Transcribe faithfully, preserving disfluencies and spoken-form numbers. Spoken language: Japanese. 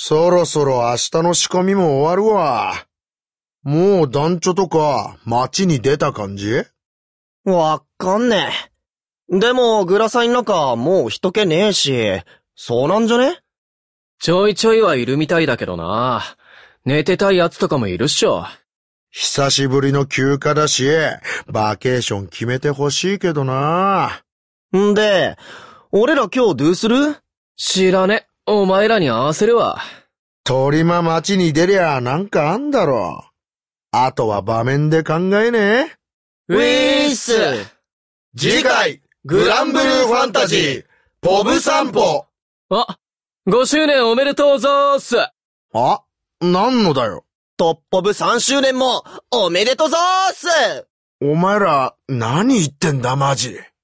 そろそろ明日の仕込みも終わるわ。もう団地とか街に出た感じ？ わかんねえ。でも、グラサイン中もう人気ねえし、そうなんじゃね？ ちょいちょいはいるみたいだけどな。寝てたいやつとかもいるっしょ。 久しぶりの休暇だし、バケーション決めてほしいけどな。 んで、俺ら今日どうする？ 知らね。お前らに合わせるわ。 鳥間街に出りゃなんかあんだろ。あとは場面で考えね。 ウィーッス。 次回、グランブルーファンタジー、ポブ散歩。 あ、ごしゅうねんおめでとうぞーす。 あ、なんのだよ。 トッポブさんしゅうねんもおめでとうぞーす。 お前ら、何言ってんだマジ。